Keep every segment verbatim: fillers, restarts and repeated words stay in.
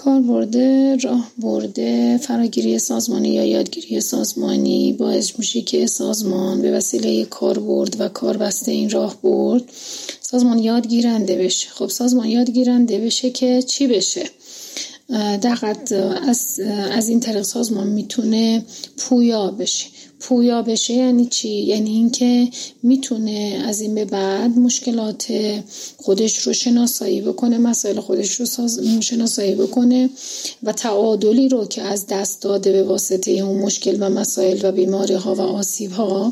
کاربرد راهبرد فراگیری سازمانی یا یادگیری سازمانی باعث میشه که سازمان به وسیله کاربرد و کاربسته این راهبرد سازمان یادگیرنده بشه. خب سازمان یادگیرنده بشه که چی بشه؟ دقیقاً از از این طریق سازمان میتونه پویا بشه. پویا بشه یعنی چی؟ یعنی اینکه میتونه از این به بعد مشکلات خودش رو شناسایی بکنه، مسائل خودش رو شناسایی بکنه و تعادلی رو که از دست داده به واسطه اون مشکل و مسائل و بیماری ها و آسیب ها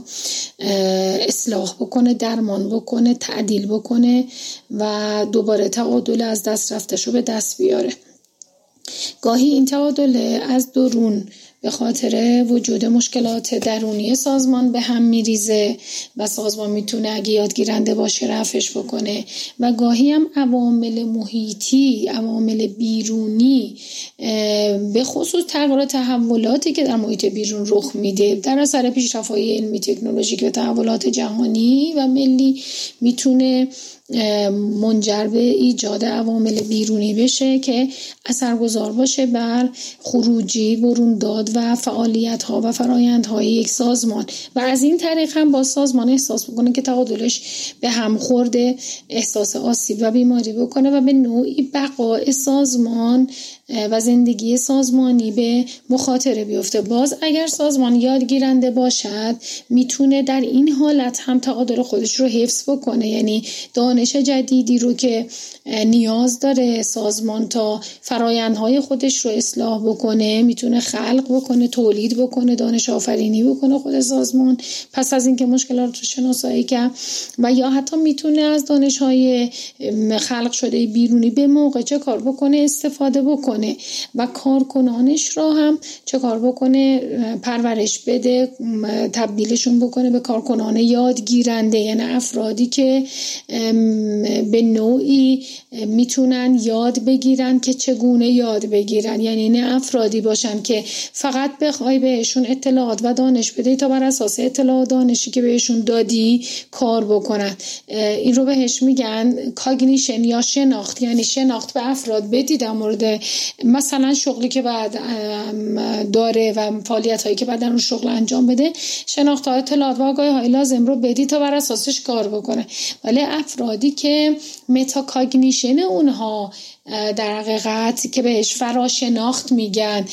اصلاح بکنه، درمان بکنه، تعدیل بکنه و دوباره تعادل از دست رفتش رو به دست بیاره. گاهی این تعادل از درون به خاطر وجود مشکلات درونی سازمان به هم میریزه و سازمان میتونه اگه یادگیرنده باشه رفعش بکنه و گاهی هم عوامل محیطی، عوامل بیرونی به خصوص تغییرات تحولاتی که در محیط بیرون رخ میده در اثر پیشرفت‌های علمی تکنولوژیک و تحولات جهانی و ملی میتونه منجر به ایجاد عوامل بیرونی بشه که اثرگذار باشه بر خروجی، برونداد و فعالیت‌ها و فرآیندهای یک سازمان و از این طریق هم با سازمان احساس بکنه که تعادلش به هم خورده، احساس آسیب و بیماری بکنه و به نوعی بقای سازمان و زندگی سازمانی به مخاطره بیفته. باز اگر سازمان یادگیرنده باشد میتونه در این حالت هم تعادل خودش رو حفظ بکنه، یعنی دانش جدیدی رو که نیاز داره سازمان تا فرایندهای خودش رو اصلاح بکنه میتونه خلق بکنه، تولید بکنه، دانش آفرینی بکنه خود سازمان پس از اینکه مشکلات رو شناسایی کرد و یا حتی میتونه از دانش‌های خلق شده بیرونی به موقع چه کار بکنه استفاده بکنه و کارکنانش رو هم چه کار بکنه پرورش بده، تبدیلشون بکنه به کارکنان یادگیرنده، یعنی افرادی که به نوعی میتونن یاد بگیرن که چگونه یاد بگیرن، یعنی نه افرادی باشن که فقط بخوای بهشون اطلاعات و دانش بدی تا بر اساس اطلاعات دانشی که بهشون دادی کار بکنن. این رو بهش میگن کاگنیشن یا شناخت، یعنی شناخت به افراد بدی در مورد مثلا شغلی که بعد داره و فعالیت هایی که بعد در اون شغل انجام بده، شناخت ها، اطلاعات و آگاهی های لازم رو بدی تا بر اساسش کار بکنه. ولی افرادی که متاکاگنیشن اونها در حقیقت که بهش فراشناخت میگن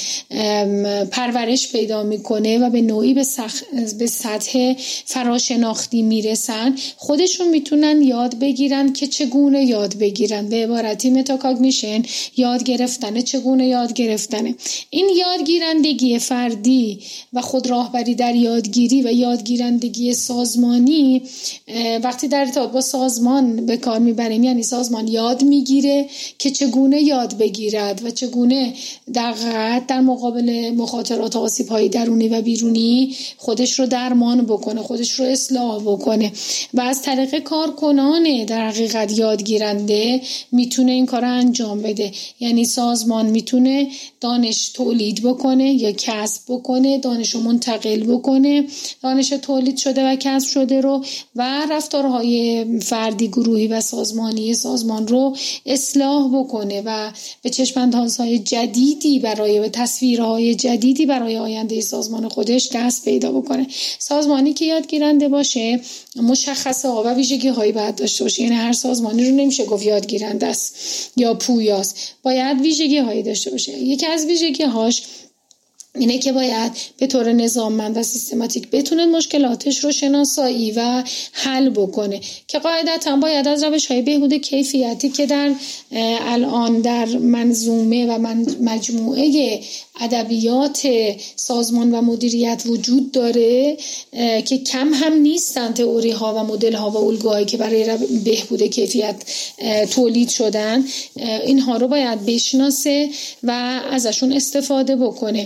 پرورش پیدا میکنه و به نوعی به, سخ... به سطح فراشناختی میرسن، خودشون میتونن یاد بگیرن که چگونه یاد بگیرن. به عبارتی متاکاگنیشن یاد گرفتن، چگونه یاد گرفتنه. این یادگیرندگی فردی و خود راهبری در یادگیری و یادگیرندگی سازمانی وقتی در ارتباط با سازمان به کار میبریم، یعنی سازمان یاد میگیره که چگونه یاد بگیرد و چگونه در در مقابل مخاطرات و آسیب‌های درونی و بیرونی خودش رو درمان بکنه، خودش رو اصلاح بکنه و از طریق کارکنان در حقیقت یادگیرنده میتونه این کار رو انجام بده. یعنی سازمان میتونه دانش تولید بکنه یا کسب بکنه، دانش رو منتقل بکنه، دانش تولید شده و کسب شده رو و رفتارهای فردی، گروهی و سازمانی سازمان رو اصلاح بکنه و به چشم‌اندازهای جدیدی برای به تصویرهای جدیدی برای آینده سازمان خودش دست پیدا بکنه. سازمانی که یادگیرنده باشه مشخصه ها و ویژگی هایی باید داشته باشه، یعنی هر سازمانی رو نمیشه گفت یادگیرنده است یا پویاست، باید ویژگی هایی داشته باشه. یکی از ویژگی هاش اینه که باید به طور نظاممند و سیستماتیک بتونه مشکلاتش رو شناسایی و حل بکنه که قاعدتاً باید از روش‌های بهبود کیفیتی که در الان در منظومه و مجموعه ادبیات سازمان و مدیریت وجود داره که کم هم نیستن تئوری ها و مدل ها و الگوهایی که برای بهبود کیفیت تولید شدن، اینها رو باید بشناسه و ازشون استفاده بکنه.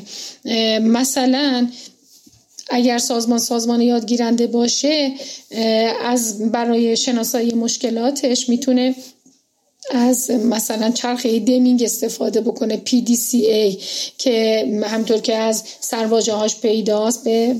مثلا اگر سازمان سازمان یادگیرنده باشه از برای شناسایی مشکلاتش میتونه از مثلا چرخه دیمینگ استفاده بکنه، پی دی سی ای که همطور که از سرواژه هاش پیداست به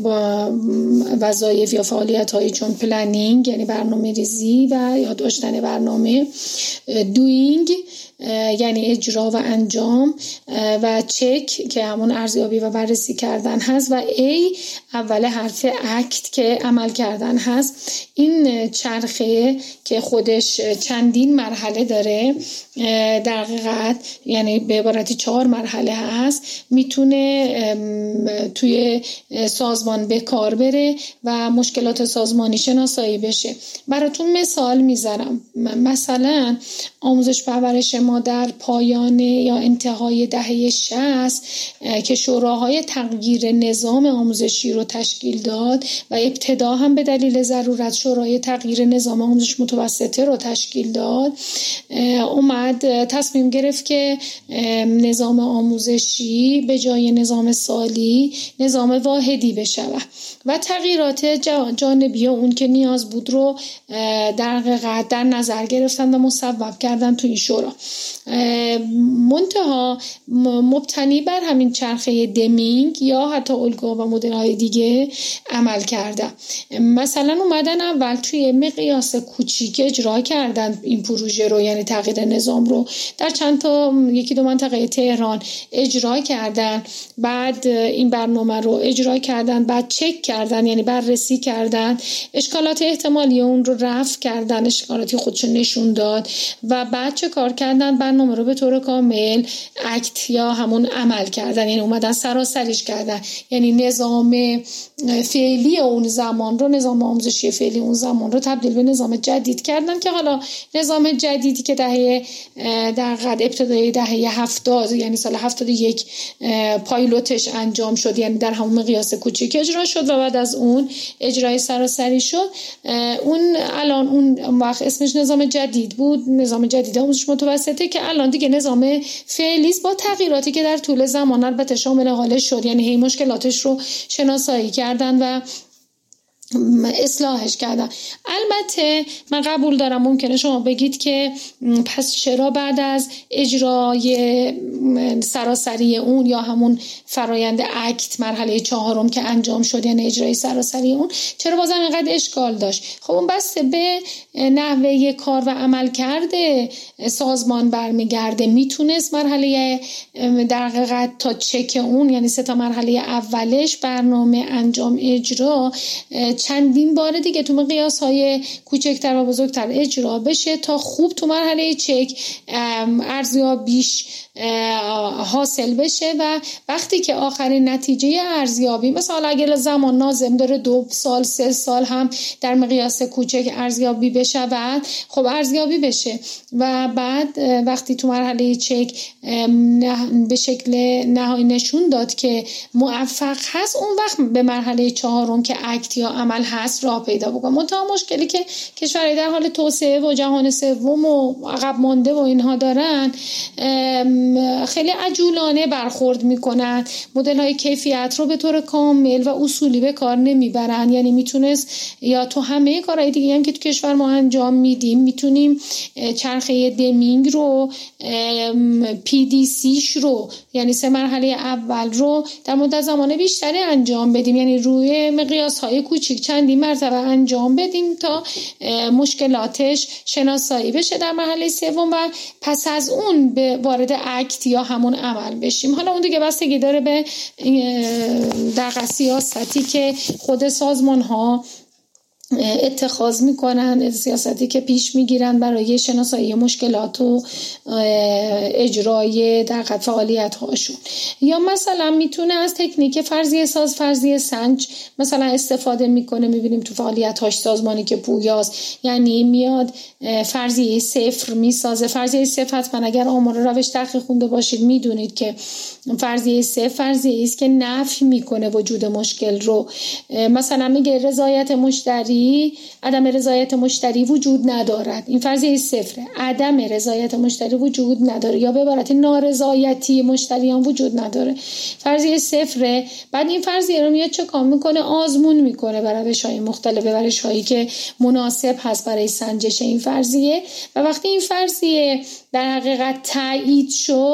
وظایف یا فعالیت هایی چون پلنینگ یعنی برنامه ریزی و یاد داشتن برنامه، دوینگ یعنی اجرا و انجام و چک که همون ارزیابی و بررسی کردن هست و A اول حرف اکت که عمل کردن هست. این چرخه که خودش چندین مرحله داره در حقیقت یعنی به عبارتی چهار مرحله هست، میتونه توی سازمان به کار بره و مشکلات سازمانی شناسایی بشه. براتون مثال میذارم. مثلا آموزش پرورش ما در پایان یا انتهای دهه شصت که شوراهای تغییر نظام آموزشی رو تشکیل داد و ابتدا هم به دلیل ضرورت شورای تغییر نظام آموزش متوسطه رو تشکیل داد، اومد تصمیم گرفت که نظام آموزشی به جای نظام سالی نظام واحدی بشه و تغییرات جانبی اون که نیاز بود رو در حقیقت در نظر گرفتن و مصوب کردن تو این شورا. منتها مبتنی بر همین چرخه دمینگ یا حتی الگوها و مدل‌های دیگه عمل کردن. مثلا اومدن اول توی مقیاس کوچیک اجرا کردن این پروژه رو، یعنی تغییر نظام رو در چند تا یکی دو منطقه تهران اجرا کردن، بعد این برنامه رو اجرا کردن، بعد چک کردن یعنی بررسی کردن، اشکالات احتمالی اون رو رفع کردن، اشکالاتی خودشون نشون داد و بعد چه کار کردن؟ برنامه رو به طور کامل اکت یا همون عمل کردن، یعنی اومدن سراسریش کردن، یعنی نظام فعلی اون زمان رو نظام آموزشی فعلی اون زمان رو تبدیل به نظام جدید کردن که حالا نظام جدیدی که دهه در قد ابتدای دهه هفتاد یعنی سال هفتاد و یک پایلوتش انجام شد، یعنی در همون مقیاس کوچیک اجرا شد و بعد از اون اجرای سراسری شد. اون الان اون وقت اسمش نظام جدید بود، نظام جدید آموزش متوسطه که الان دیگه نظام فعلی با تغییراتی که در طول زمان البته شامل حالش شد، یعنی هی مشکلاتش رو شناسایی کردن و اصلاحش کردن. البته من قبول دارم ممکنه شما بگید که پس چرا بعد از اجرای سراسری اون یا همون فرایند اکت مرحله چهارم که انجام شد یعنی اجرای سراسری اون چرا بازم اینقدر اشکال داشت؟ خب اون بسته به نحوه کار و عمل کرده سازمان برمیگرده. میتونست مرحله در حقیقت تا چک اون یعنی سه تا مرحله اولش برنامه انجام اجرا چندین بار دیگه تو مقیاس‌های کوچکتر و بزرگتر اجرا بشه تا خوب تو مرحله چک ارزیابیش حاصل بشه و وقتی که آخرین نتیجه ارزیابی مثلا اگر زمان لازم داره دو سال سه سال هم در مقیاس کوچک ارزیابی بشه بعد خب ارزیابی بشه و بعد وقتی تو مرحله چک به شکل نهایی نشون داد که موفق هست، اون وقت به مرحله چهارم که اکت یا عمل هست راه پیدا بکنه. منتها مشکلی که کشورهای در حال توسعه و جهان سوم و عقب مانده و اینها دارن خیلی عجولانه برخورد میکنن، مدل های کیفیت رو به طور کامل و اصولی به کار نمیبرن. یعنی میتونست یا تو همه کارهای دیگه هم که تو کشور ما انجام میدیم میتونیم چرخه دمینگ رو پی دی سیش رو یعنی سه مرحله اول رو در مدت زمان بیشتری انجام بدیم، یعنی روی مقیاس های کوچیک چندی مرتبه انجام بدیم تا مشکلاتش شناسایی بشه در مرحله سوم و پس از اون به وارد اکت یا همون عمل بشیم. حالا اون دیگه بستگی داره به در سیاستی که خود سازمان ها اتخاذ میکنن، سیاستی که پیش میگیرن برای شناسایی مشکلات و اجرای در قد فعالیت هاشون. یا مثلا میتونه از تکنیک فرضیه ساز فرضیه سنج مثلا استفاده میکنه. میبینیم تو فعالیت هاش سازمانی که پویاست، یعنی میاد فرضیه صفر میسازه. فرضیه صفر حتما اگر آمار روش تحقیق خونده باشید میدونید که فرضیه صفر فرضیه است که نفی میکنه وجود مشکل رو. مثلا میگه رضایت مشتری عدم رضایت مشتری وجود ندارد، این فرضیه صفره. عدم رضایت مشتری وجود نداره یا به عبارت نارضایتی مشتریان وجود نداره، فرضیه صفره. بعد این فرضیه رو میاد چه کار میکنه؟ آزمون میکنه بر روش‌های مختلف، بر روش‌هایی که مناسب هست برای سنجش این فرضیه و وقتی این فرضیه در حقیقت تایید شد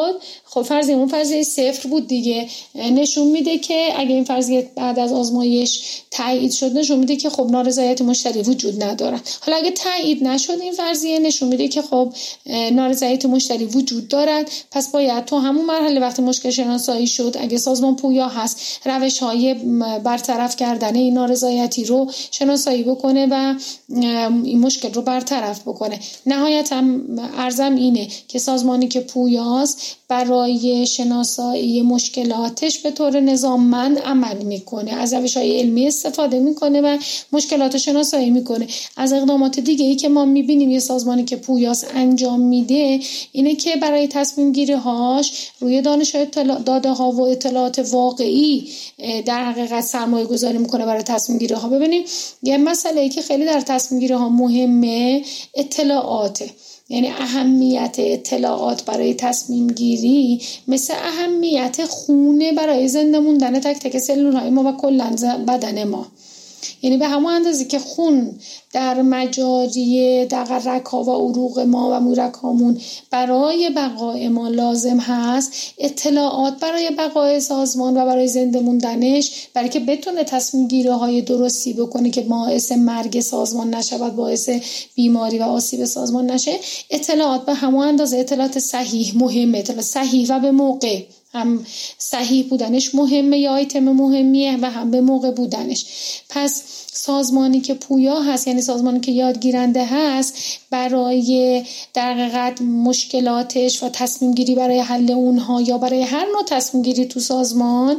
خب فرضیه اون فرضیه صفر بود دیگه، نشون میده که اگه این فرضیه بعد از آزمایش تایید شد نشون میده که خب نارضایت مشتری وجود نداره. حالا اگه تایید نشد این فرضیه نشون میده که خب نارضایت مشتری وجود دارد، پس باید تو همون مرحله وقتی مشکل شناسایی شد اگه سازمان پویا هست روش‌های برطرف کردن این نارضایتی رو شناسایی بکنه و این مشکل رو برطرف بکنه. نهایتاً عرضم اینه که سازمانی که پویاست برای شناسایی مشکلاتش به طور نظاممند عمل میکنه، از روش‌های علمی استفاده میکنه و مشکلات شناسایی میکنه. از اقدامات دیگه ای که ما میبینیم یه سازمانی که پویاست انجام میده اینه که برای تصمیم گیری هاش روی دانش اطلاع داده ها و اطلاعات واقعی در حقیقت سرمایه گذاری میکنه برای تصمیم گیری ها. ببینیم یه مسئله ای که خیلی در تصمیم گیری ها مهمه اطلاعاته، یعنی اهمیت اطلاعات برای تصمیم گیری مثل اهمیت خونه برای زنده موندن تک تک سلول‌های ما و کلاً بدن ما. یعنی به همون اندازه که خون در مجاری در رگ‌ها و عروق ما و مورک‌هامون برای بقای ما لازم هست، اطلاعات برای بقای سازمان و برای زنده موندنش، برای که بتونه تصمیم گیری های درستی بکنه که باعث مرگ سازمان نشه و باعث بیماری و آسیب سازمان نشه، اطلاعات به همون اندازه اطلاعات صحیح مهمه. اطلاعات صحیح و به موقع، هم صحیح بودنش مهمه یا آیتم مهمیه و هم به موقع بودنش. پس سازمانی که پویا هست یعنی سازمانی که یادگیرنده هست برای در حقیقت مشکلاتش و تصمیم گیری برای حل اونها یا برای هر نوع تصمیم گیری تو سازمان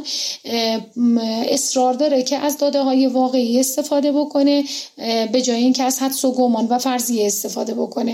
اصرار داره که از داده های واقعی استفاده بکنه به جای اینکه از حدس و گمان و فرضیه استفاده بکنه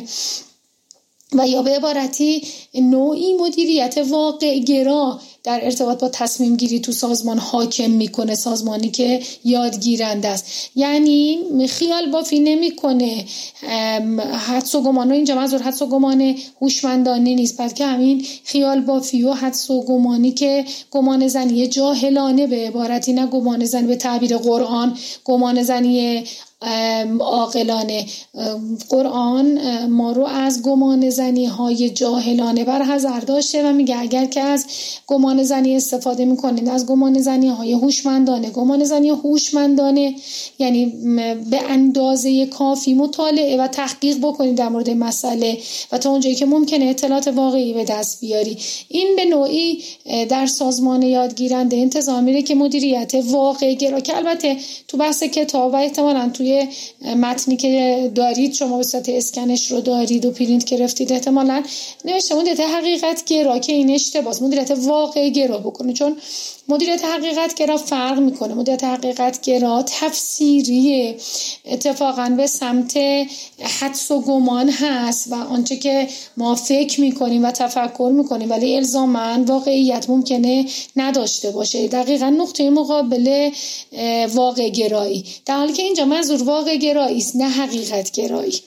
و یا به عبارتی نوعی مدیریت واقع گرا در ارتباط با تصمیم گیری تو سازمان حاکم میکنه. سازمانی که یادگیرنده است یعنی خیال بافی نمیکنه، حدس و گمان، اینجا منظور حدس و گمان هوشمندانه نیست بلکه همین خیال بافی و حدس و گمانی که گمان زنی جاهلانه به عبارتی، نه گمان زنی به تعبیر قرآن، گمان زنی عاقلانه. قرآن ما رو از گمان زنی های جاهلانه برحذر داشته و میگه اگر که از گمان زنی استفاده میکنید از گمان زنی های هوشمندانه. گمان زنی هوشمندانه یعنی به اندازه کافی مطالعه و تحقیق بکنید در مورد مسئله و تا اونجایی که ممکنه اطلاعات واقعی به دست بیاری. این به نوعی در سازمان یادگیرنده انتظار میره که مدیریت واقع گرا، که البته تو بحث کتاب و احتمالاً توی متنی که دارید شما به صورت اسکنش رو دارید و پرینت گرفتید احتمالاً نوشته مدیریت حقیقت گرا، که این اشتباهه. مدیریت واقع گرا بکنه، چون مدیریت حقیقت گرا فرق میکنه. مدیریت حقیقت گرا تفسیریه، اتفاقاً به سمت حدس و گمان هست و آنچه که ما فکر میکنیم و تفکر میکنیم ولی الزاماً واقعیت ممکنه نداشته باشه. دقیقاً نقطه مقابل واقع گرایی، در حالی که اینجا منظور واقع گرایی است نه حقیقت گرایی.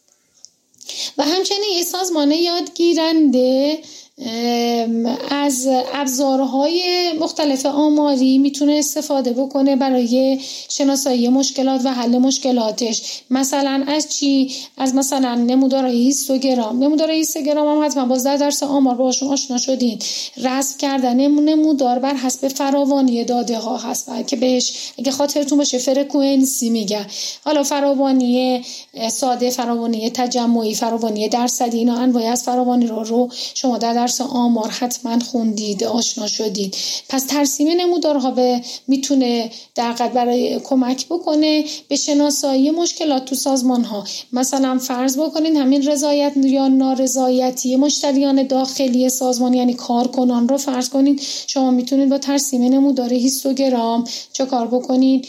و همچنین یه سازمان یادگیرنده از ابزارهای مختلف آماری میتونه استفاده بکنه برای شناسایی مشکلات و حل مشکلاتش. مثلا از چی؟ از مثلا نمودارهای هیستوگرام. نمودارهای هیستوگرام هم حتما باز در درس آمار باشون آشنا شدین. رسم کردن نمودار بر حسب فراوانی داده ها هست که بهش اگه خاطرتون باشه فرکانسی میگن. حالا فراوانی ساده، فراوانی تجمعی، فراوانی درصدی، اینا انواع از فراوانی رو رو شما در درس آمار حتما خوندید، آشنا شدید. پس ترسیم نمودارها به میتونه در واقع برای کمک بکنه به شناسایی مشکلات تو سازمان ها. مثلا فرض بکنین همین رضایت یا نارضایتی مشتریان داخلی سازمان یعنی کارکنان رو فرض کنین، شما میتونید با ترسیم نمودار هیستوگرام چه کار بکنین؟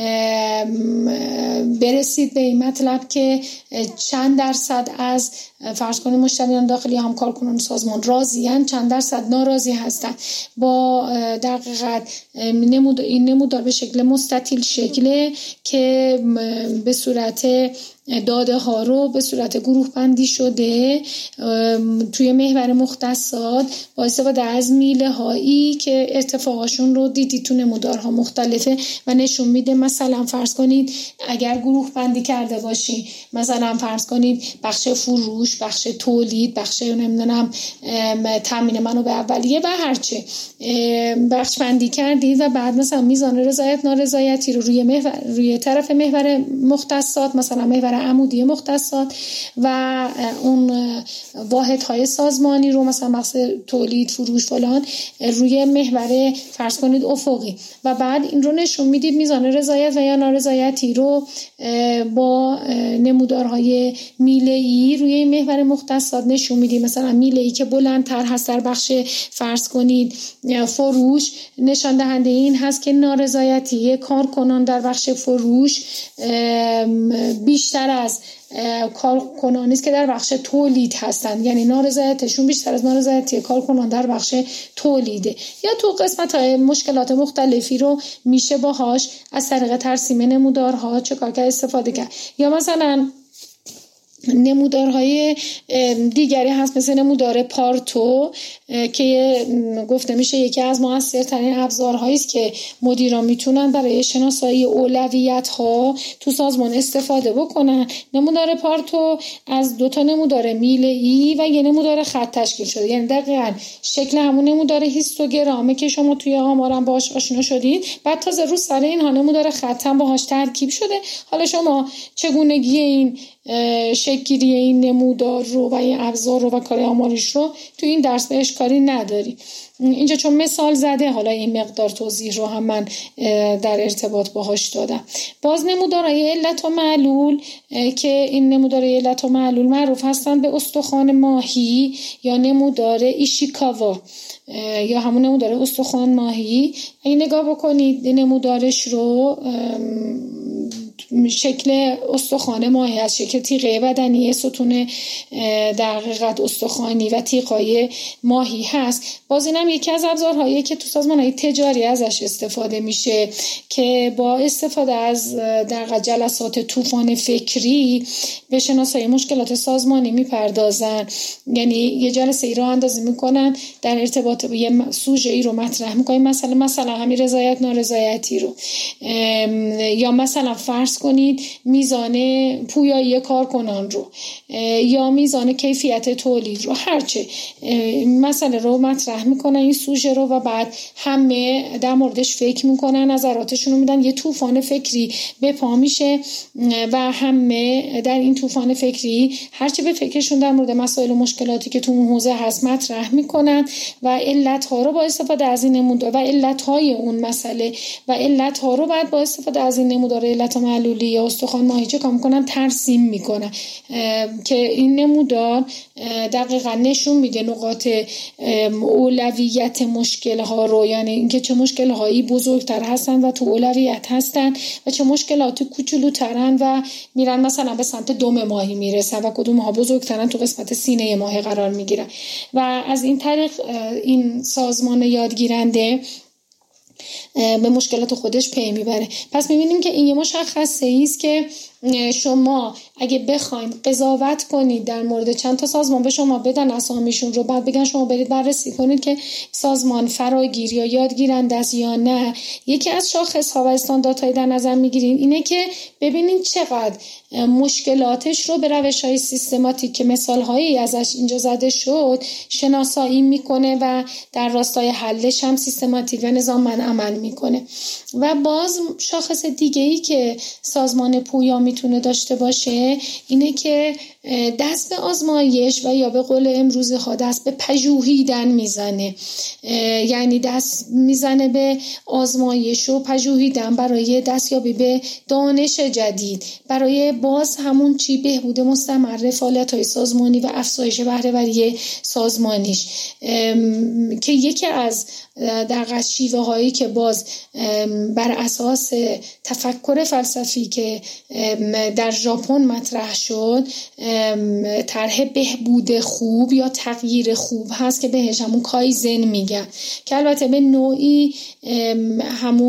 برسید به این مطلب که چند درصد از فرض کنید مشتریان داخلی هم کارکنان سازمان راضی‌اند، چند درصد ناراضی هستند. با در حقیقت نمود این نمودار به شکل مستطیل شکله که به صورت داده ها رو به صورت گروه بندی شده توی محور مختصات با استفاده از میله هایی که ارتفاعشون رو دیدی تو نمودارها مختلفه و نشون میده. مثلا فرض کنید اگر گروه بندی کرده باشی، مثلا فرض کنید بخش فروش، بخش تولید، بخش نمیدونم تامین منابع اولیه و هرچه بخش بندی کردید و بعد مثلا میزان رضایت نارضایتی رو روی محور روی طرف محور مختصات، مثلا محور عمودی مختصات و اون واحدهای سازمانی رو مثلا بخش تولید، فروش فلان روی محور فرض کنید افقی و بعد این رو نشون میدید میزان رضایت و یا نارضایتی رو با نمودارهای میله‌ای روی محور مختصات نشون میدید. مثلا میله‌ای که بلندتر هست در بخش فرض کنید فروش نشان دهنده این هست که نارضایتی کارکنان در بخش فروش بیشتر از کارکنانی است که در بخش تولید هستند، یعنی نارضایتشون بیشتر از نارضایتی کارکنان در بخش تولیده. یا تو قسمت‌های مشکلات مختلفی رو میشه باهاش از طریق ترسیم نمودارها چه کار کرد استفاده کرد. یا مثلا نمودارهای دیگری هست مثل نمودار پارتو که گفته میشه یکی از موثرترین ابزارهایی است که مدیران میتونن برای شناسایی اولویت‌ها تو سازمان استفاده بکنن. نمودار پارتو از دو تا نمودار میله‌ای و یه نمودار خط تشکیل شده، یعنی دقیقاً شکل همون نمودار هیستوگرامه که شما توی آمارم باهاش آشنا شدید، بعد تازه رو سر اینها نمودار خط هم باهاش ترکیب شده. حالا شما چگونگی این شکلی این نمودار رو و این ابزار رو و کار آماریش رو تو این درس بهش کاری نداری. اینجا چون مثال زده حالا این مقدار توضیح رو هم من در ارتباط باهاش دادم. باز نمودارهای علت و معلول که این نمودارهای علت و معلول معروف هستن به استخوان ماهی یا نمودار ایشیکاوا یا همون نمودار استخوان ماهی. این نگاه بکنید نمودارش رو شکل استخوان ماهی از شکل تیغه بدنی ستون در حقیقت استخوانی و تیغای ماهی هست. باز اینم یکی از ابزارهایی که تو سازمان‌های تجاری ازش استفاده میشه که با استفاده از در جلسات طوفان فکری به شناسایی مشکلات سازمانی میپردازن. یعنی یه جلسه ای رو اندازی میکنن در ارتباط با یه سوژه ای رو مطرح میکنن، مثلا مثلا همین رضایت نارضایتی رو، یا مثلا فرض کنید میزان پویایی کارکنان رو یا میزان کیفیت تولید رو، هرچه مسئله رو مطرح میکنن این سوژه رو و بعد همه در موردش فکر میکنن، نظراتشون رو میدن، یه طوفان فکری به پا میشه و همه در این طوفان فکری هرچه به فکرشون در مورد مسائل و مشکلاتی که تو اون حوزه هست مطرح میکنن و علتها رو با استفاده از این نمودار و علتهای اون مسئله و علتها رو بعد با استفاده از این نمودار علت معلولی یا استخوان ماهی چه کار میکنن ترسیم میکنن که این نمودار دقیقاً نشون میده نقاط اولویت مشکل ها رو، یعنی اینکه چه مشکل هایی بزرگتر هستن و تو اولویت هستن و چه مشکلات کوچولوترن و میرن مثلا به سمت دم ماهی میرسن و کدوم ها بزرگترن تو قسمت سینه ماهی قرار میگیرن. و از این طریق این سازمان یادگیرنده به مشکلات خودش پی میبره. پس میبینیم که این یه مشخصه است که شما اگه بخواید قضاوت کنید در مورد چند تا سازمان به شما بدن اسامیشون رو، بعد بگن شما برید بررسی کنید که سازمان فراگیر یا یادگیرنده است یا نه، یکی از شاخص‌ها و استانداردهای در نظر میگیرین اینه که ببینید چقدر مشکلاتش رو به روش‌های سیستماتیک که مثال‌هایی ازش اینجا زده شد شناسایی میکنه و در راستای حلش هم سیستماتیک و نظاممند عمل میکنه. و باز شاخص دیگه‌ای که سازمان پویا میتونه داشته باشه اینه که دست به آزمایش و یا به قول امروزی ها دست به پژوهیدن میزنه، یعنی دست میزنه به آزمایش و پژوهیدن برای دستیابی به دانش جدید، برای باز همون چی بهبود مستمر فعالیت‌های سازمانی و افزایش بهره‌وری سازمانیش، که یکی از در شیوه هایی که باز بر اساس تفکر فلسفی که در ژاپن مطرح شد طرح بهبود خوب یا تغییر خوب هست که بهش همون کایزن میگن، که البته به نوعی همون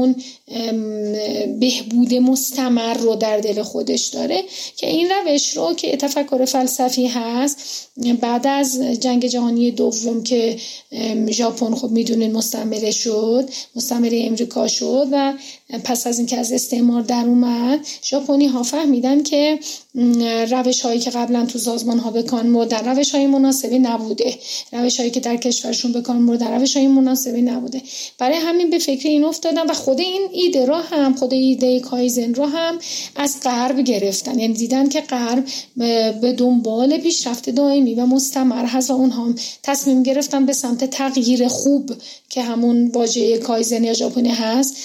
بهبود مستمر رو در دل خودش داره، که این روش رو که تفکر فلسفی هست بعد از جنگ جهانی دوم که ژاپن خب میدونین مستعمره شد، مستعمره امریکا شد و پس از اینکه از استعمار در اومد، ژاپنی ها فهمیدن که روش هایی که قبلا تو سازمان ها به کار بردن روش های مناسبی نبوده، روش هایی که در کشورشون به کار بردن روش های مناسبی نبوده. برای همین به فکر این افتادن و خود این ایده را هم خود ایده کایزن را هم از غرب گرفتن. یعنی دیدن که غرب به دنبال پیشرفت دائمی و مستمر هست و اونها هم تصمیم گرفتن به سمت تغییر خوب که همون واژه کایزن یا ژاپنی هست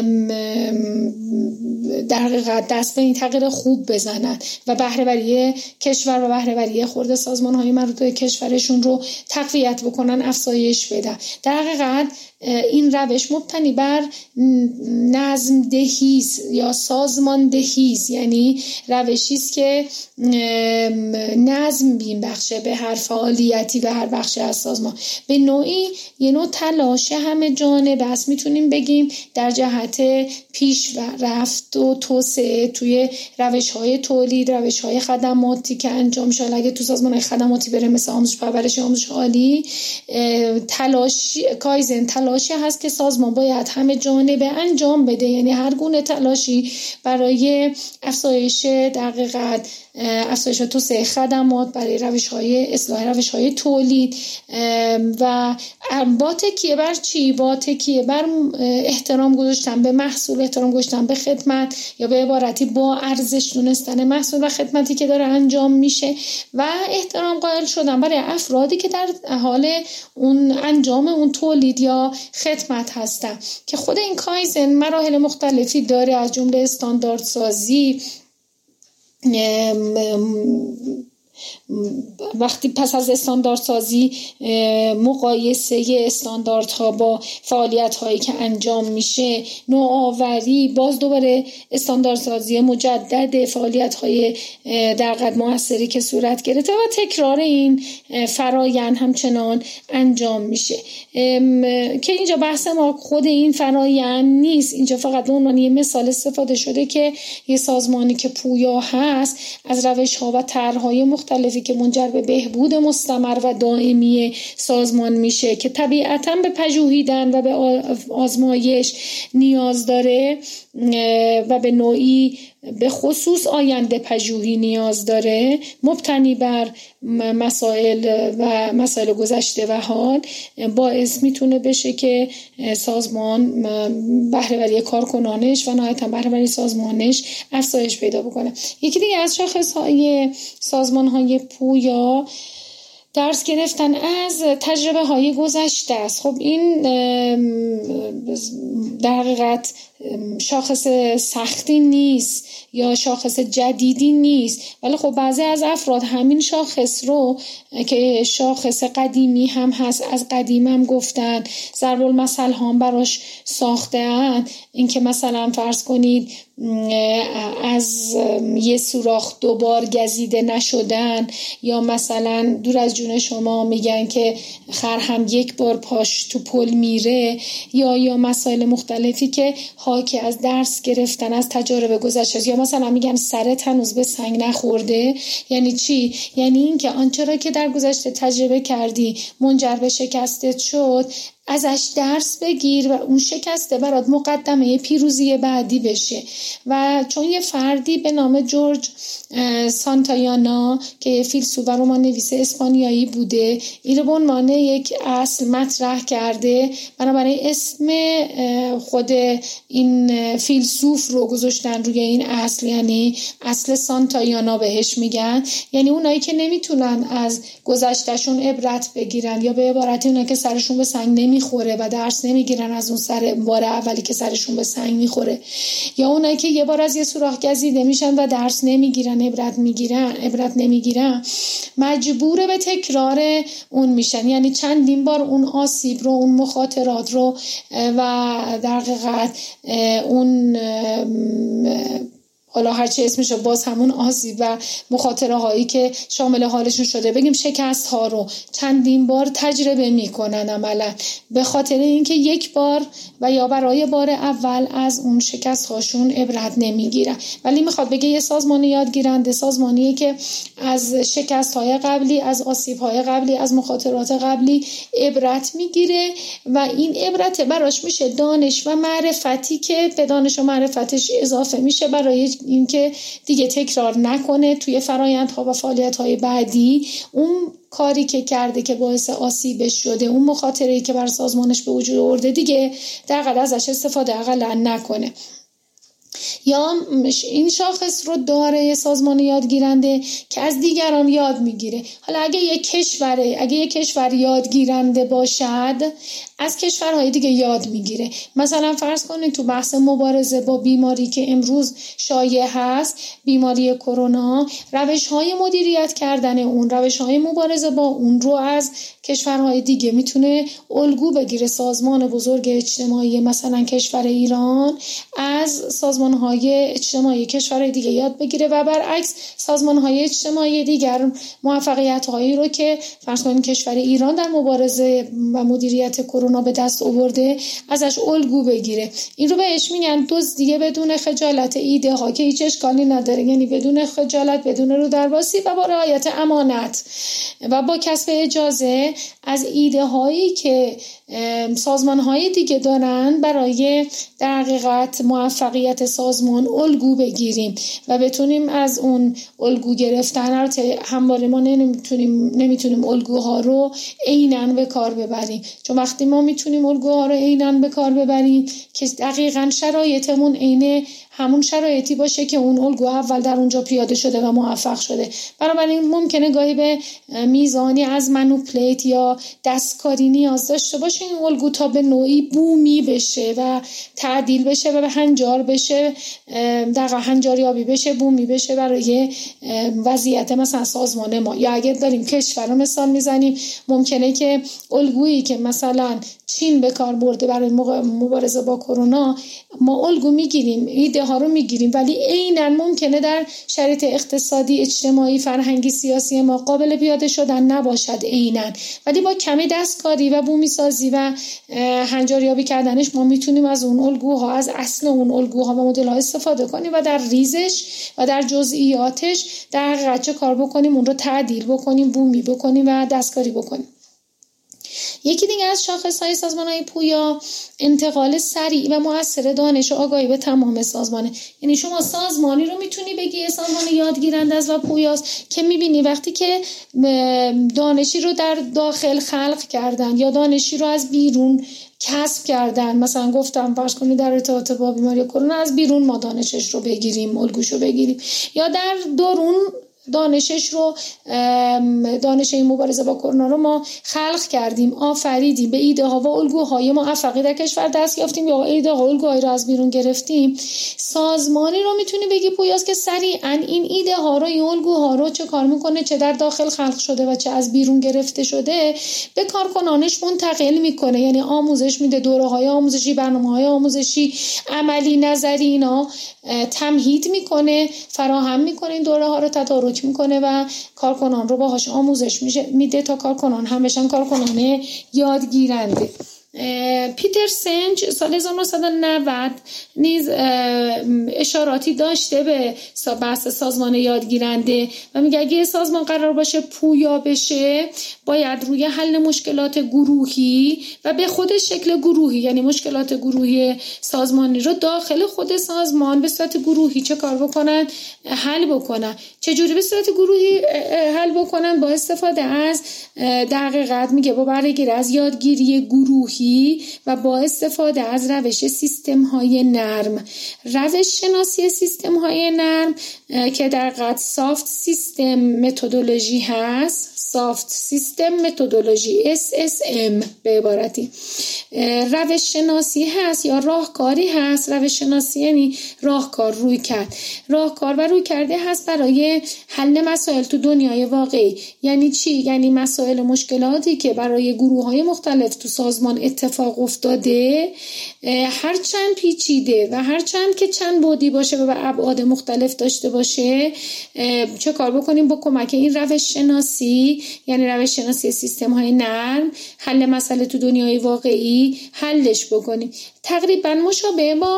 در حقیقت دست به این تغییر خوب بزنن و بهره‌وری کشور و بهره‌وری خرد سازمان‌های مربوط به کشورشون رو تقویت بکنن، افزایش بدن. در حقیقت این روش مبتنی بر نظم دهیز یا سازمان دهیز، یعنی روشی است که نظم بخشه به هر فعالیتی و هر بخشی از سازمان. به نوعی یه نوع تلاش همه جانبه است میتونیم بگیم در جهت پیش رفت و توسعه توی روش‌های تولید، روش‌های خدماتی که انجام میشه. اگه تو سازمان‌های خدماتی بره مثل آموزش پرورش، آموزش عالی، تلاش کایزن تلاشی هست که سازمان باید همه جانبه انجام بده، یعنی هر گونه تلاشی برای افزایش دقیقاً افزایش و توسعه خدمات، برای روش‌های اصلاح روش‌های تولید و با تکیه بر چی؟ با تکیه بر احترام گذاشتن به محصول، احترام گذاشتن به خدمت، یا به عبارتی با ارزش دونستن محصول و خدمتی که داره انجام میشه و احترام قائل شدن برای افرادی که در حال اون انجام اون تولید یا خدمت هستن. که خود این کایزن مراحل مختلفی داره، از جمله استانداردسازی. وقتی پس از استانداردسازی مقایسه استانداردها با فعالیت‌هایی که انجام میشه، نوآوری، باز دوباره استانداردسازی مجدد فعالیت‌های در قد موثری که صورت گرفته و تکرار این فرایند همچنان انجام میشه. که اینجا بحث ما خود این فرایند نیست، اینجا فقط به عنوان یه مثال استفاده شده که یه سازمانی که پویا هست از روش‌ها و طرح‌های مختلفی که منجر به بهبود مستمر و دائمی سازمان میشه که طبیعتاً به پژوهیدن و به آزمایش نیاز داره و به نوعی به خصوص آینده پژوهی نیاز داره، مبتنی بر مسائل و مسائل گذشته و حال، باعث میتونه بشه که سازمان بهره‌وری کارکنانش و نهایتاً بهره‌وری سازمانش افزایش پیدا بکنه. یکی دیگه از شاخص‌های سازمان‌های پویا درس گرفتن از تجربه های گذشته است. خب این در حقیقت شاخص سختی نیست یا شاخص جدیدی نیست، ولی خب بعضی از افراد همین شاخص رو که شاخص قدیمی هم هست، از قدیم هم گفتن، ضرب المثل هم براش ساختن. این که مثلا فرض کنید از یه سوراخ دوبار گزیده نشدن، یا مثلا دور از جون شما میگن که خر هم یک بار پاش تو پل میره، یا یا مسائل مختلفی که حاکی از درس گرفتن از تجارب گذشته، یا مثلا میگن سرت هنوز به سنگ نخورده. یعنی چی؟ یعنی این که آنچه را که در گذشته تجربه کردی منجر به شکستت شد، ازش درس بگیر و اون شکسته برات مقدمه پیروزی بعدی بشه. و چون یه فردی به نام جورج سانتایانا که فیلسوف و رمان نویس اسپانیایی بوده، این رو به عنوان یک اصل مطرح کرده، بنابراین اسم خود این فیلسوف رو گذاشتن روی این اصل، یعنی اصل سانتایانا بهش میگن. یعنی اونایی که نمیتونن از گذشتهشون عبرت بگیرن، یا به عبارتی اونایی که سرشون به سنگ نمیخوره و درس نمیگیرن از اون سر بار اولی که سرشون به سنگ میخوره، یا اونایی که یه بار از یه سوراخ گزیده میشن و درس نمیگیرن، عبرت میگیرن عبرت نمیگیرن مجبور به تکرار اون میشن. یعنی چندین بار اون آسیب رو، اون مخاطرات رو و در حقیقت اون حالا هر چه اسمشو باز همون آسیب و مخاطره هایی که شامل حالشون شده بگیم شکست ها رو چندین بار تجربه میکنن عملا، به خاطر اینکه یک بار و یا برای بار اول از اون شکست هاشون عبرت نمیگیرن. ولی میخواد بگه یه سازمان یادگیرنده سازمانیه که از شکست های قبلی، از آسیب های قبلی، از مخاطرات قبلی عبرت میگیره و این عبرت براش میشه دانش و معرفتی که به دانش و معرفتش اضافه میشه برای اینکه دیگه تکرار نکنه توی فرآیندها و فعالیت‌های بعدی اون کاری که کرده که باعث آسیبش شده، اون مخاطره‌ای که بر سازمانش به وجود آورده دیگه در ازش استفاده اقلا نکنه. یا این شاخص رو داره سازمان یادگیرنده که از دیگران یاد میگیره. حالا اگه یک کشوره اگه یک کشور یادگیرنده باشد از کشورهای دیگه یاد میگیره. مثلا فرض کنید تو بحث مبارزه با بیماری که امروز شایع هست، بیماری کرونا، روش‌های مدیریت کردن اون، روش‌های مبارزه با اون رو از کشورهای دیگه میتونه الگو بگیره. سازمان بزرگ اجتماعی مثلا کشور ایران از سازمان‌های اجتماعی کشورهای دیگه یاد بگیره و برعکس سازمان‌های اجتماعی دیگر موفقیت‌هایی رو که فرض کنید کشور ایران در مبارزه و مدیریت کرونا به دست آورده ازش الگو بگیره. این رو بهش میگن دزدی بدون خجالت ایده ها که هیچ اشکالی نداره، یعنی بدون خجالت، بدون رو درباسی و با رعایت امانت و با کسب اجازه از ایده هایی که سازمان های دیگه دارن برای در حقیقت موفقیت سازمان الگو بگیریم و بتونیم از اون الگو گرفتن. البته همواره ما نمیتونیم نمیتونیم الگوها رو عیناً به کار ببریم، چون وقتی ما میتونیم الگوها رو عیناً به کار ببریم که دقیقاً شرایطمون عین همون شرایطی باشه که اون الگو اول در اونجا پیاده شده و موفق شده. بنابراین ممکنه گاهی به میزانی از منوپلیت یا دستکاری نیاز داشته باشه این الگو تا به نوعی بومی بشه و تعدیل بشه و به هنجار بشه، دقیقا هنجاریابی بشه، بومی بشه برای وضعیت مثلا سازمان ما. یا اگر داریم کشور رو مثال میزنیم، ممکنه که الگویی که مثلا چین به کار برده برای مبارزه با کرونا ما الگو میگیریم، ایده ها رو میگیریم، ولی عیناً ممکنه در شرایط اقتصادی، اجتماعی، فرهنگی، سیاسی ما قابل پیاده شدن نباشد عیناً، ولی با کمی دستکاری و بومی سازی و هنجاریابی کردنش ما میتونیم از اون الگوها، از اصل اون الگوها و مدل ها استفاده کنیم و در ریزش و در جزئیاتش در حقیقت چه کار بکنیم، اون رو تعدیل بکنیم، بومی بکنیم و دستکاری بکنیم. یکی دیگه از شاخص‌های سازمان‌های پویا انتقال سریع و مؤثر دانش و آگاهی به تمام سازمانه. یعنی شما سازمانی رو میتونی بگی سازمان یادگیرنده است و پویاست که میبینی وقتی که دانشی رو در داخل خلق کردن یا دانشی رو از بیرون کسب کردن، مثلا گفتم فرض کنید در ارتباط با بیماری کرونا از بیرون ما دانشش رو بگیریم، الگوش رو بگیریم، یا در درون دانشش رو دانش این مبارزه با کرونا رو ما خلق کردیم، آفریدیم، به ایده ها و الگوهای موفقی در کشور دست یافتیم یا ایده ها و الگوهای رو از بیرون گرفتیم. سازمانی رو میتونی بگی پویاست که سریعا این ایده ها رو، این الگوها رو چه کار میکنه، چه در داخل خلق شده و چه از بیرون گرفته شده به کارکنانش منتقل میکنه. یعنی آموزش میده، دوره های آموزشی، برنامه های آموزشی، عملی، نظری، اینا تمهید میکنه، فراهم میکنه، این دوره ها رو تدارک میکنه و کارکنان رو باهاش آموزش میده تا کارکنان هم بشن کارکنان یادگیرنده. پیتر سنج سال هزار و نهصد و نود نیز اشاراتی داشته به بحث سازمان یادگیرنده و میگه اگه سازمان قرار باشه پویا بشه باید روی حل مشکلات گروهی و به خود شکل گروهی، یعنی مشکلات گروهی سازمانی رو داخل خود سازمان به صورت گروهی چه کار بکنن، حل بکنن. چجوری به صورت گروهی حل بکنن؟ با استفاده از دقیقاً میگه با برگیری از یادگیری گروهی و با استفاده از روش سیستم های نرم. روش شناسی سیستم های نرم که در قد سافت سیستم متدولوژی هست، سافت سیستم متدولوژی اس اس ام به عبارتی. روش شناسی هست یا راهکاری هست. روش شناسی یعنی راهکار، روی کرد، راهکار و روی کرده هست برای حل مسائل تو دنیای واقعی. یعنی چی؟ یعنی مسائل مشکلاتی که برای گروه‌های مختلف تو سازمان اتفاق افتاده، هر چند پیچیده و هر چند که چند بعدی باشه و ابعاد مختلف داشته باشه، چه کار بکنیم؟ با کمک این روش شناسی، یعنی روش شناسی سیستم های نرم، حل مسئله تو دنیای واقعی حلش بکنیم. تقریبا مشابه با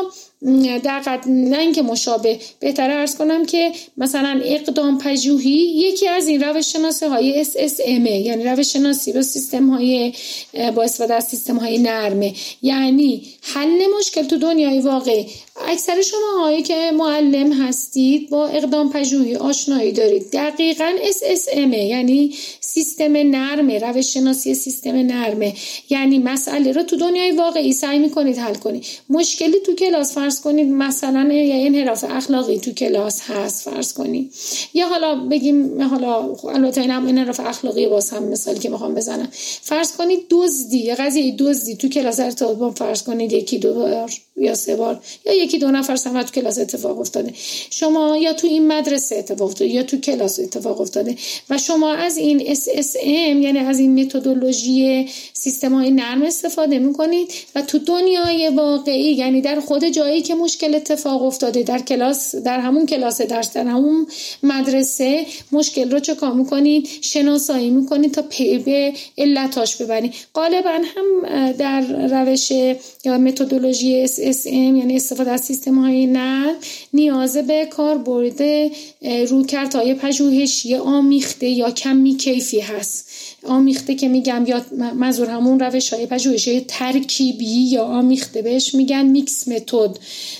در قد... نه اینکه مشابه، بهتره عرض کنم که مثلا اقدام پژوهی یکی از این روش شناسی های اس اس ام، یعنی روش شناسی با سیستم های با استفاده از سیستم های نرمه، یعنی حل مشکل تو دنیای واقعی. اکثر شما هایی که معلم هستید با اقدام پژوهی آشنایی دارید. دقیقاً اس اس ام یعنی سیستم نرمه، روش شناسی سیستم نرمه، یعنی مسئله رو تو دنیای واقعی سعی می‌کنید حل کنید. مشکلی تو کلاس فرض کنید مثلا یا انحراف اخلاقی تو کلاس هست فرض کنید، یا حالا بگیم حالا البته اینم انحراف اخلاقی باز هم مثالی که میخوام بزنم، فرض کنید دزدی، یه قضیه دزدی تو کلاس ارتباط فرض کنید یکی دو بار یا سه بار یا یکی دو نفر سمت تو کلاس اتفاق افتاده، شما یا تو این مدرسه اتفاق افتاده یا تو کلاس اتفاق افتاده و شما از این اس اس ام یعنی از این متدولوژی سیستم‌های نرم استفاده می‌کنید و تو دنیای واقعی، یعنی در خود جایی که مشکل اتفاق افتاده، در کلاس، در همون کلاس درس، در همون مدرسه، مشکل رو چکار می‌کنید؟ شناسایی می‌کنید تا پی به علتاش ببرید. غالباً هم در روش یا متدولوژی اس اس ام یعنی استفاده از سیستم‌های نرم نیاز به کاربرد رویکردهای پژوهشی آمیخته یا کمی کیفی هست. آمیخته که میگم یا منظور همون روش‌های پژوهشی ترکیبی یا آمیخته بهش میگن میکس متد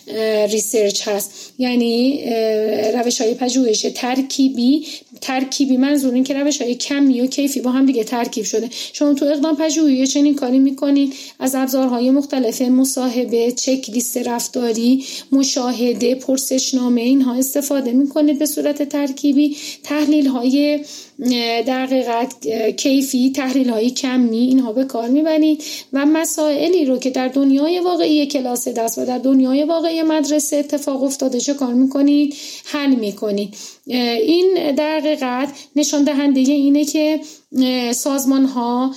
ریسرچ هست، یعنی روش‌های پژوهش ترکیبی. ترکیبی منظور این که روش‌های کمی و کیفی با هم دیگه ترکیب شده. شما تو اقدام پژوهی چنین کاری میکنید، از ابزارهای مختلف مصاحبه، چک لیست رفتاری، مشاهده، پرسشنامه اینها استفاده میکنید به صورت ترکیبی. تحلیل‌های در حقیقت کیفی، تحلیل‌های کمی اینها به کار میبرید و مسائلی رو که در دنیای واقعی کلاس درس و در دنیای واقعی مدرسه اتفاق افتاده چه کار میکنید؟ حل میکنید. این در حقیقت نشان دهنده اینه که سازمان ها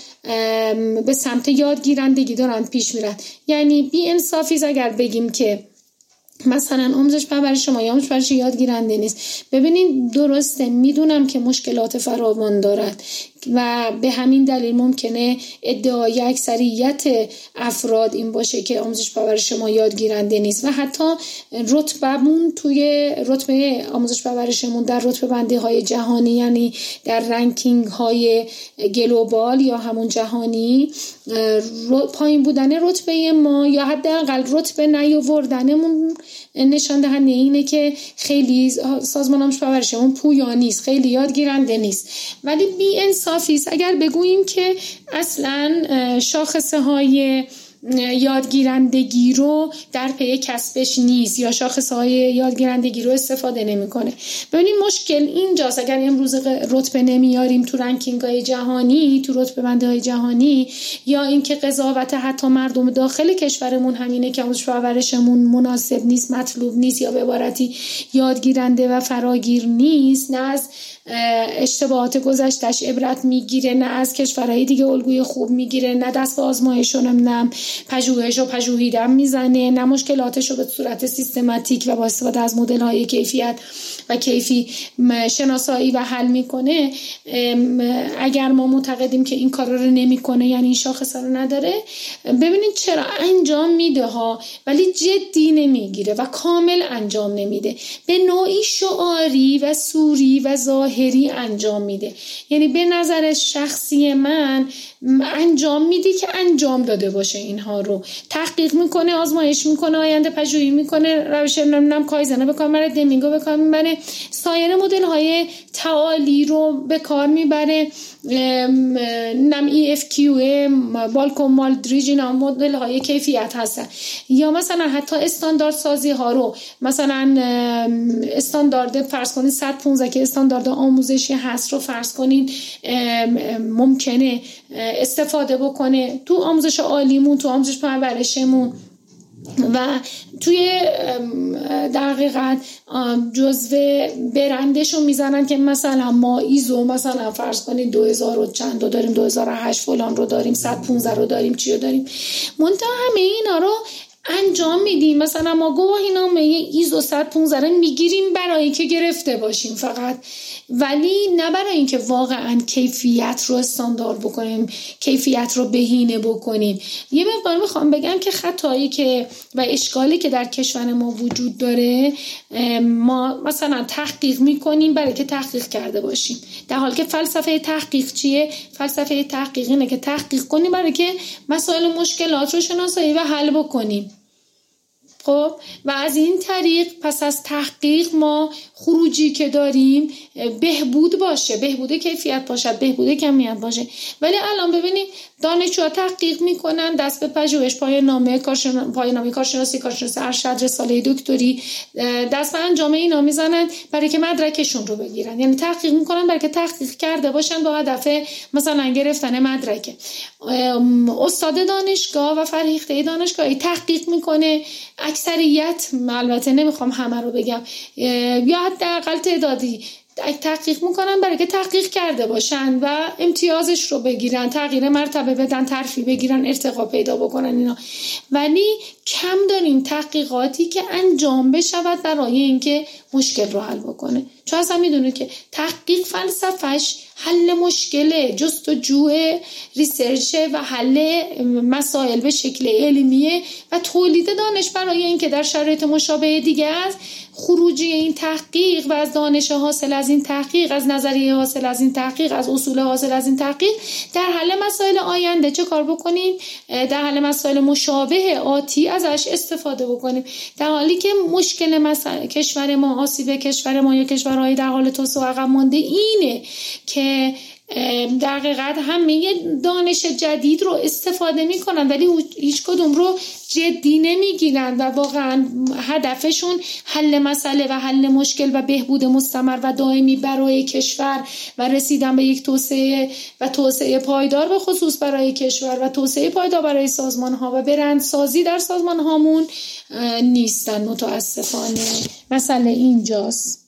به سمت یادگیرندگی دارن پیش میرن. یعنی بی انصافی اگر بگیم که مثلا آموزش پرورش شما یا آموزش پرورش یادگیرنده نیست. ببینید درسته، میدونم که مشکلات فراوان دارد و به همین دلیل ممکنه ادعای اکثریت افراد این باشه که آموزش پرورش ما یادگیرنده نیست و حتی رتبهمون توی رتبه آموزش پرورشمون در رتبه بندی های جهانی، یعنی در رنکینگ های گلوبال یا همون جهانی، پایین بودن رتبه ما یا حداقل رتبه نیاوردنمون نشان دهنده اینه که خیلی سازمان آموزش پرورشمون پویا نیست، خیلی یادگیرنده نیست. ولی بی انصافی است اگر بگوییم که اصلاً شاخصه های یادگیرندگی رو در پی کسبش نیست یا شاخصه های یادگیرندگی رو استفاده نمی‌کنه. ببینید مشکل اینجاست، اگر امروز رتبه نمیاریم تو رنکینگ های جهانی، تو رتبه بندی های جهانی، یا اینکه قضاوت حتی مردم داخل کشورمون همینه که آموزش پرورشمون مناسب نیست، مطلوب نیست یا به عبارتی یادگیرنده و فراگیر نیست، نه از اشتباهات گذشتهش عبرت میگیره، نه از کشورهای دیگه الگوی خوب میگیره، نه دست به آزمایش و نمیدونم پژوهش و پژوهیدن میزنه، نه مشکلاتش رو به صورت سیستماتیک و با استفاده از مدل‌های کیفیت و کیفی شناسایی و حل میکنه. اگر ما معتقدیم که این کارا رو نمیکنه یعنی این شاخص رو نداره، ببینید چرا انجام میده ها ولی جدی نمیگیره و کامل انجام نمیده، به نوعی شعاری و سوری و ظاهری انجام میده. یعنی به نظر شخصی من انجام میده که انجام داده باشه، اینها رو تحقیق میکنه، آزمایش میکنه، آینده پژوهی میکنه، روش نمیدونم کایزن به کار میبره، دمینگو به کار میبره، سایر مدل های تعالی رو به کار میبره، نم ای اف کیو بالکون مالدریج، اینا مدل های کیفیت هستن. یا مثلا حتی استاندارد سازی ها رو، مثلا استاندارد فرض کنید صد و پانزده که استاندارد آموزشی هست رو فرض کنین ممکنه استفاده بکنه تو آموزش عالیمون، تو آموزش پرورشمون و توی در حقیقت جزو برندشو میزنن که مثلا ما ایزو مثلا فرض کنید دو هزار و چند رو داریم، دو هزار و هشت فلان رو داریم، صد و پانزده رو داریم، چی رو داریم، منتها همه اینا رو انجام میدیم. مثلا ما گواهینامه ایزو صد و پانزده میگیریم برای که گرفته باشیم فقط، ولی نه برای اینکه واقعا کیفیت رو استاندارد بکنیم، کیفیت رو بهینه بکنیم. یه مقدار میخوام بگم که خطایی که و اشکالی که در کشور ما وجود داره، ما مثلا تحقیق میکنیم برای که تحقیق کرده باشیم، در حالی که فلسفه تحقیق چیه؟ فلسفه تحقیق اینه که تحقیق کنیم برای که مسائل مشکلات رو شناسایی و حل بکنیم. خب و از این طریق پس از تحقیق ما خروجی که داریم بهبود باشه، بهبود کیفیت باشه، بهبود کمیت باشه. ولی الان ببینید دانشجوها تحقیق میکنن، دست به پژوهش، پایه‌نامه کارشناسی، پایه‌نامه کارشناسی، کارشناسی ارشد، رساله دکتری، دست به انجام اینا میزنن برای که مدرکشون رو بگیرن. یعنی تحقیق میکنن برای که تحقیق کرده باشن با هدف مثلا گرفتن مدرک. استاد دانشگاه و فرهیخته دانشگاهی تحقیق میکنه، اکثریت، البته نمیخوام همه رو بگم، یا حداقل تعدادی تحقیق میکنن برای که تحقیق کرده باشن و امتیازش رو بگیرن، تغییر مرتبه بدن، ترفیع بگیرن، ارتقا پیدا بکنن اینا. ولی کم داریم تحقیقاتی که انجام بشود برای اینکه مشکل رو حل بکنه. چون اصلا میدونه که تحقیق فلسفش حل مشکل، جستجو، ریسرچ و حل مسائل به شکل علمیه و تولید دانش برای اینکه در شرایط مشابه دیگه از خروجی این تحقیق و از دانش حاصل از این تحقیق، از نظریه حاصل از این تحقیق، از اصول حاصل از این تحقیق در حل مسائل آینده چه کار بکنیم؟ در حل مسائل مشابه آتی ازش استفاده بکنیم. در حالی که مشکل مسائل کشور ما، آسیب کشور ما یا کشورهای در حال توسعه و عقب مانده اینه که در حقیقت همه دانش جدید رو استفاده میکنن ولی هیچ کدوم رو جدی نمیگیرن و واقعا هدفشون حل مسئله و حل مشکل و بهبود مستمر و دائمی برای کشور و رسیدن به یک توسعه و توسعه پایدار به خصوص برای کشور و توسعه پایدار برای سازمان ها و برندسازی در سازمان هامون نیستن. متاسفانه مسئله اینجاست.